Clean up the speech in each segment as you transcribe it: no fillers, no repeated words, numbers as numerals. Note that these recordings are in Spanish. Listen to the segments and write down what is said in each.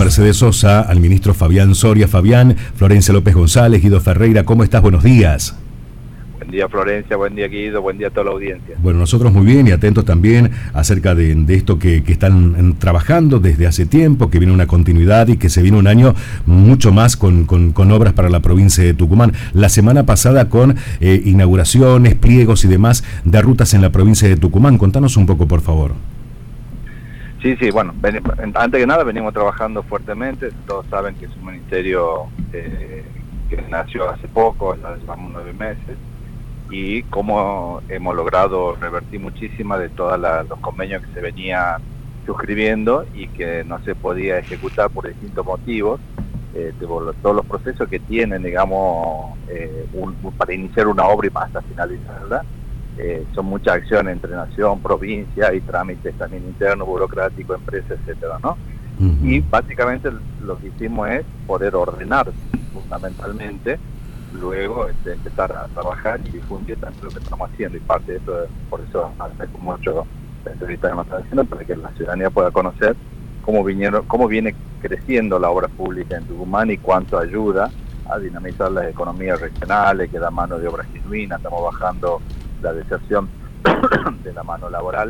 Mercedes Sosa, al ministro Fabián Soria. Fabián, Florencia López González, Guido Ferreira, ¿cómo estás? Buenos días. Buen día, Florencia, buen día, Guido, buen día a toda la audiencia. Bueno, nosotros muy bien y atentos también acerca de esto que están trabajando desde hace tiempo, que viene una continuidad y que se viene un año mucho más con obras para la provincia de Tucumán. La semana pasada con inauguraciones, pliegos y demás de rutas en la provincia de Tucumán. Contanos un poco, por favor. Sí, bueno, antes que nada venimos trabajando fuertemente. Todos saben que es un ministerio que nació hace poco, ya llevamos 9 meses. Y cómo hemos logrado revertir muchísimas de todos los convenios que se venían suscribiendo y que no se podía ejecutar por distintos motivos, todos los procesos que tienen, digamos, para iniciar una obra y hasta finalizarla, son muchas acciones entre nación, provincia y trámites también internos, burocráticos, empresas, etcétera, ¿no? Uh-huh. Y básicamente lo que hicimos es poder ordenar fundamentalmente, luego empezar a trabajar y difundir tanto lo que estamos haciendo, y parte de eso, por eso agradezco mucho la entrevista que nos están haciendo, para que la ciudadanía pueda conocer cómo viene creciendo la obra pública en Tucumán y cuánto ayuda a dinamizar las economías regionales, que da mano de obra genuina. Estamos bajando la deserción de la mano laboral,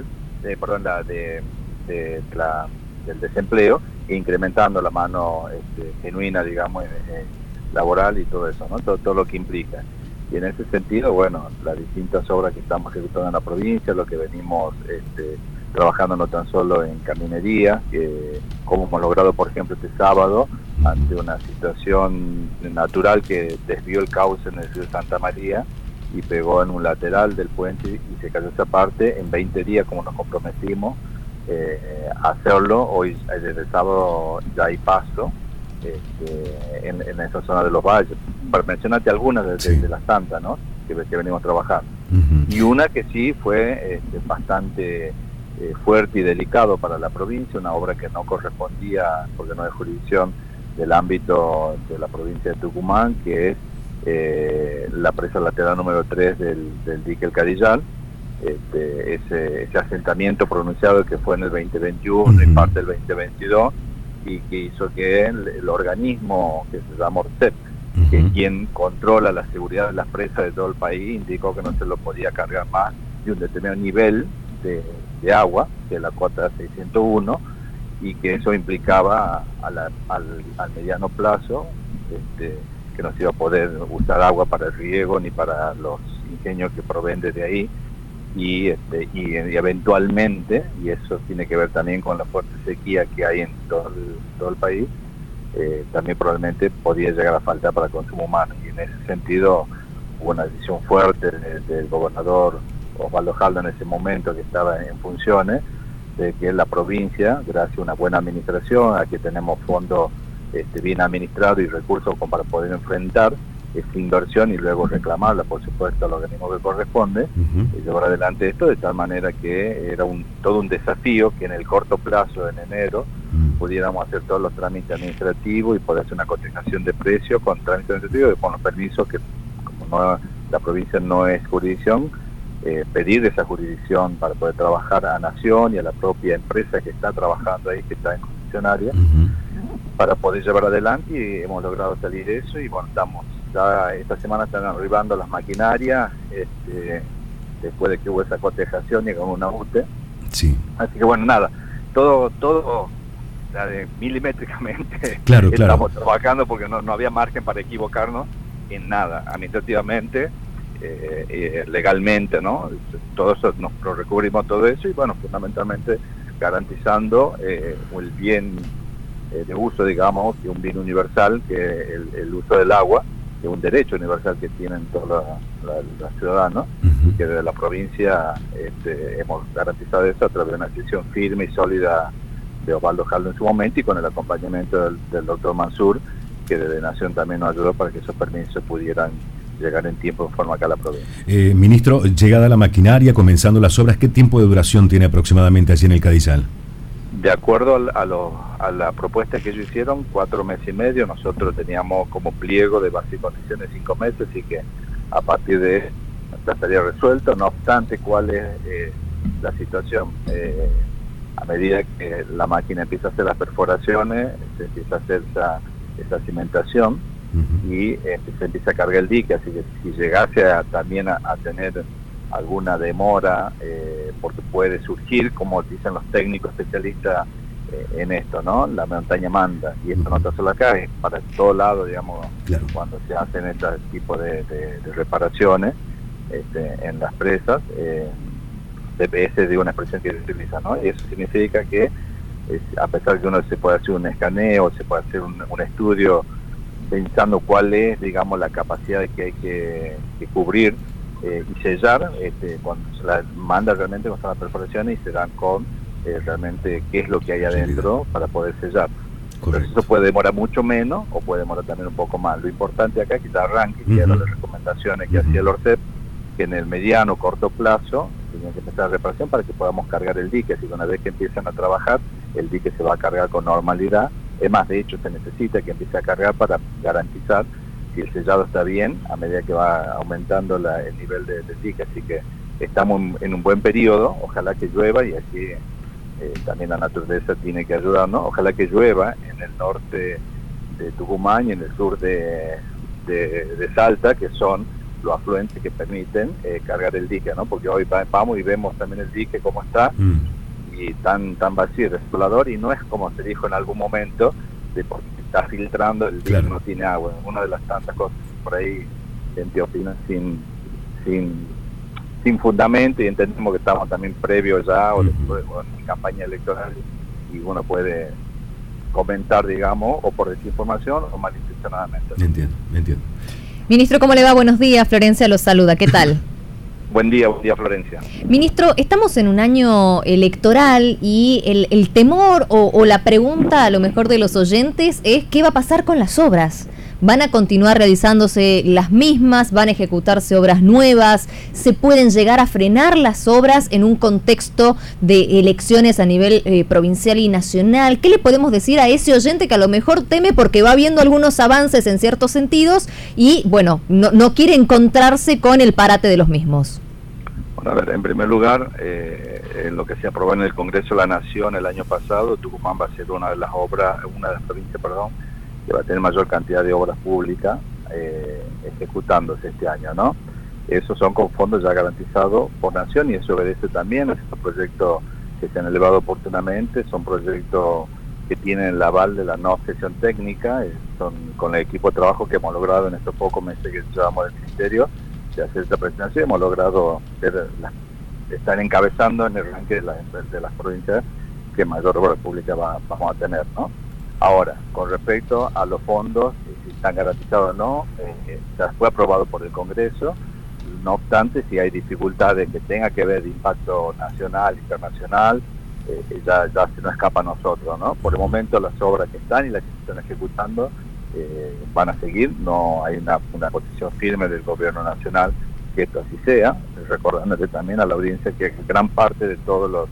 del desempleo, e incrementando la mano genuina, digamos, laboral y todo eso, ¿no? Todo lo que implica. Y en ese sentido, bueno, las distintas obras que estamos ejecutando en la provincia, lo que venimos trabajando no tan solo en caminería, como hemos logrado, por ejemplo, este sábado, ante una situación natural que desvió el cauce en el río Santa María y pegó en un lateral del puente y se cayó esa parte, en 20 días, como nos comprometimos a hacerlo. Hoy, desde el sábado, ya hay paso en esa zona de los valles, para mencionarte algunas de las tantas, ¿no?, que venimos trabajando. Uh-huh. Y una que sí fue bastante fuerte y delicado para la provincia, una obra que no correspondía, porque no es jurisdicción del ámbito de la provincia de Tucumán, que es la presa lateral número 3 del dique El Cadillal. Ese asentamiento pronunciado que fue en el 2021 uh-huh. y parte del 2022, y que hizo que el organismo que se llama ORCEP, uh-huh. que es quien controla la seguridad de las presas de todo el país, indicó que no se lo podía cargar más de un determinado nivel de agua, que es la cota 601, y que eso implicaba al mediano plazo que no se iba a poder usar agua para el riego ni para los ingenios que proveen desde ahí. Y eventualmente, y eso tiene que ver también con la fuerte sequía que hay en todo el país, también probablemente podía llegar a faltar para consumo humano. Y en ese sentido hubo una decisión fuerte del gobernador Osvaldo Jaldo en ese momento, que estaba en funciones, de que la provincia, gracias a una buena administración, a que tenemos fondos bien administrados y recursos para poder enfrentar esta inversión y luego reclamarla, por supuesto, al organismo que corresponde, uh-huh. y llevar adelante esto de tal manera que era todo un desafío que en el corto plazo, en enero, uh-huh. pudiéramos hacer todos los trámites administrativos y poder hacer una cotización de precios con trámites administrativos y con los permisos que, como la provincia no es jurisdicción, pedir esa jurisdicción para poder trabajar a Nación y a la propia empresa que está trabajando ahí, que está en concesionaria, uh-huh. para poder llevar adelante, y hemos logrado salir de eso. Y bueno, esta semana están arribando las maquinarias, después de que hubo esa cotejación y con una UTE. Sí. Así que bueno, nada, todo milimétricamente claro. Estamos trabajando, porque no había margen para equivocarnos en nada, administrativamente, legalmente, ¿no? Todo eso nos recubrimos, todo eso, y bueno, fundamentalmente garantizando el bien de uso, digamos, que un bien universal, que el uso del agua, que es un derecho universal que tienen todos los ciudadanos, uh-huh. que desde la provincia hemos garantizado eso a través de una decisión firme y sólida de Osvaldo Jaldo en su momento, y con el acompañamiento del doctor Mansur, que desde Nación también nos ayudó para que esos permisos pudieran llegar en tiempo, en forma acá a la provincia. Ministro, llegada la maquinaria, comenzando las obras, ¿qué tiempo de duración tiene aproximadamente allí en el Cadillal? De acuerdo a la propuesta que ellos hicieron, 4 meses y medio. Nosotros teníamos como pliego de base y condiciones 5 meses, así que a partir de eso estaría resuelto. No obstante, cuál es la situación A medida que la máquina empieza a hacer las perforaciones, se empieza a hacer esa cimentación y se empieza a cargar el dique, así que si llegase también a tener alguna demora, porque puede surgir, como dicen los técnicos especialistas en esto, ¿no? La montaña manda, y esto no está solo acá, es para todo lado, digamos, claro. Cuando se hacen este tipo de reparaciones en las presas, esa es una expresión que se utiliza, ¿no? Y eso significa que a pesar de que uno se puede hacer un escaneo, se puede hacer un estudio pensando cuál es, digamos, la capacidad que hay que cubrir y sellar, cuando se la manda realmente con las perforaciones y se dan con realmente qué es lo que hay adentro para poder sellar. Entonces eso puede demorar mucho menos o puede demorar también un poco más. Lo importante acá es que se arranque, que eran las recomendaciones que hacía el ORCEP, que en el mediano o corto plazo tenía que empezar la reparación para que podamos cargar el dique, así que una vez que empiezan a trabajar, el dique se va a cargar con normalidad. Es más, de hecho, se necesita que empiece a cargar para garantizar si el sellado está bien a medida que va aumentando el nivel del dique, así que estamos en un buen periodo, ojalá que llueva y así también la naturaleza tiene que ayudarnos, ojalá que llueva en el norte de Tucumán y en el sur de Salta, que son los afluentes que permiten cargar el dique, ¿no? Porque hoy vamos y vemos también el dique cómo está, y tan vacío, respelador, y no es como se dijo en algún momento, de porque está filtrando, el dique no tiene agua, una de las tantas cosas por ahí gente opina sin fundamento, y entendemos que estamos también previos ya o en campaña electoral y uno puede comentar, digamos, o por desinformación o malintencionadamente. Entiendo. Ministro, ¿cómo le va? Buenos días, Florencia lo saluda, ¿qué tal? Buen día Florencia. Ministro, estamos en un año electoral y el temor o la pregunta a lo mejor de los oyentes es ¿qué va a pasar con las obras? ¿Van a continuar realizándose las mismas? ¿Van a ejecutarse obras nuevas? ¿Se pueden llegar a frenar las obras en un contexto de elecciones a nivel provincial y nacional? ¿Qué le podemos decir a ese oyente que a lo mejor teme porque va viendo algunos avances en ciertos sentidos y, bueno, no quiere encontrarse con el parate de los mismos? Bueno, a ver, en primer lugar, en lo que se aprobó en el Congreso de la Nación el año pasado, Tucumán va a ser una de las provincias, que va a tener mayor cantidad de obras públicas ejecutándose este año, ¿no? Esos son con fondos ya garantizados por Nación y eso obedece también a estos proyectos que se han elevado oportunamente, son proyectos que tienen el aval de la no objeción técnica, son con el equipo de trabajo que hemos logrado en estos pocos meses que llevamos del Ministerio de hacer esta presentación, hemos logrado estar encabezando en el ranking de las provincias que mayor obra pública vamos a tener, ¿no? Ahora, con respecto a los fondos, si están garantizados o no, ya fue aprobado por el Congreso, no obstante, si hay dificultades que tenga que ver de impacto nacional, internacional, ya se nos escapa a nosotros, ¿no? Por el momento las obras que están y las que se están ejecutando van a seguir, no hay una posición firme del gobierno nacional que esto así sea, recordándole también a la audiencia que gran parte de todas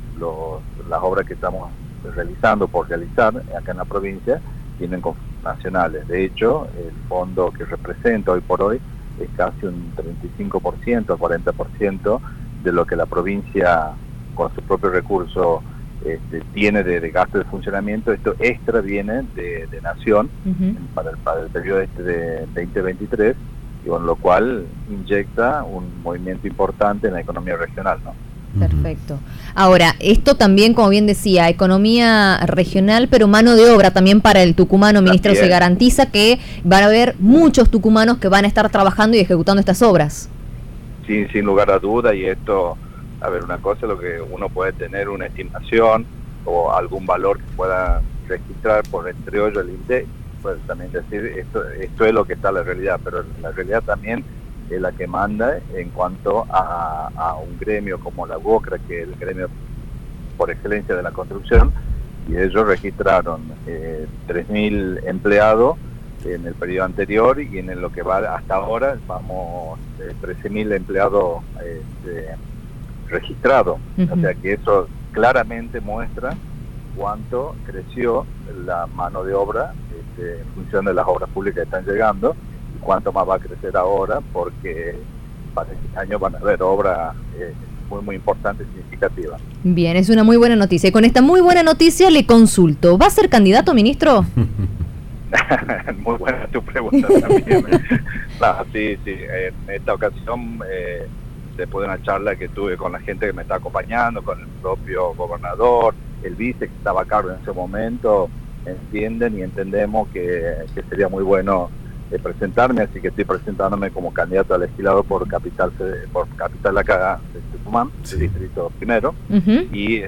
las obras que estamos realizando por realizar acá en la provincia tienen con nacionales. De hecho, el fondo que representa hoy por hoy es casi un 35%, 40% de lo que la provincia con su propio recurso tiene de gasto de funcionamiento. Esto extra viene de Nación para el periodo de 2023, y con lo cual inyecta un movimiento importante en la economía regional, ¿no? Perfecto. Ahora, esto también, como bien decía, economía regional, pero mano de obra también para el tucumano, ministro, se garantiza que van a haber muchos tucumanos que van a estar trabajando y ejecutando estas obras. Sí, sin lugar a duda, y esto, a ver, una cosa es lo que uno puede tener una estimación o algún valor que pueda registrar por entre hoyo el INDEC, puede también decir esto es lo que está en la realidad, pero la realidad también es la que manda en cuanto a un gremio como la UOCRA, que es el gremio por excelencia de la construcción, y ellos registraron 3.000 empleados en el periodo anterior, y en lo que va hasta ahora vamos 13.000 empleados registrados. O sea que eso claramente muestra cuánto creció la mano de obra en función de las obras públicas que están llegando, y cuánto más va a crecer ahora, porque para este año van a haber obras muy importante y significativa. Bien, es una muy buena noticia. Y con esta muy buena noticia le consulto, ¿va a ser candidato, ministro? Muy buena tu pregunta también. Sí, en esta ocasión después de una charla que tuve con la gente que me está acompañando, con el propio gobernador, el vice que estaba a cargo en ese momento, entienden y entendemos que sería muy bueno presentarme, así que estoy presentándome como candidato a legislador por capital acá de Tucumán, el distrito primero. Y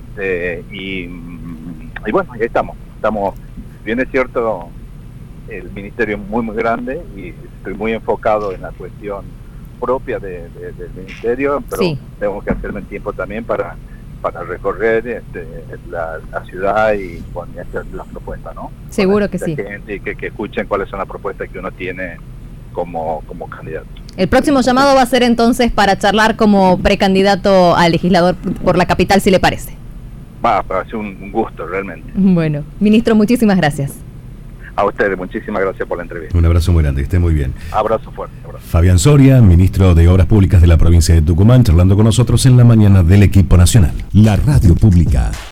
bueno, ahí estamos, bien es cierto, el ministerio es muy grande y estoy muy enfocado en la cuestión propia del ministerio, pero tengo que hacerme el tiempo también para recorrer la ciudad y hacer las propuestas, ¿no? Seguro que sí. Gente y que escuchen cuáles son las propuestas que uno tiene como candidato. El próximo llamado va a ser entonces para charlar como precandidato a legislador por la capital, si le parece. Va a ser un gusto, realmente. Bueno, ministro, muchísimas gracias. A ustedes, muchísimas gracias por la entrevista. Un abrazo muy grande, que esté muy bien. Abrazo fuerte. Abrazo. Fabián Soria, ministro de Obras Públicas de la provincia de Tucumán, charlando con nosotros en la mañana del equipo nacional. La radio pública.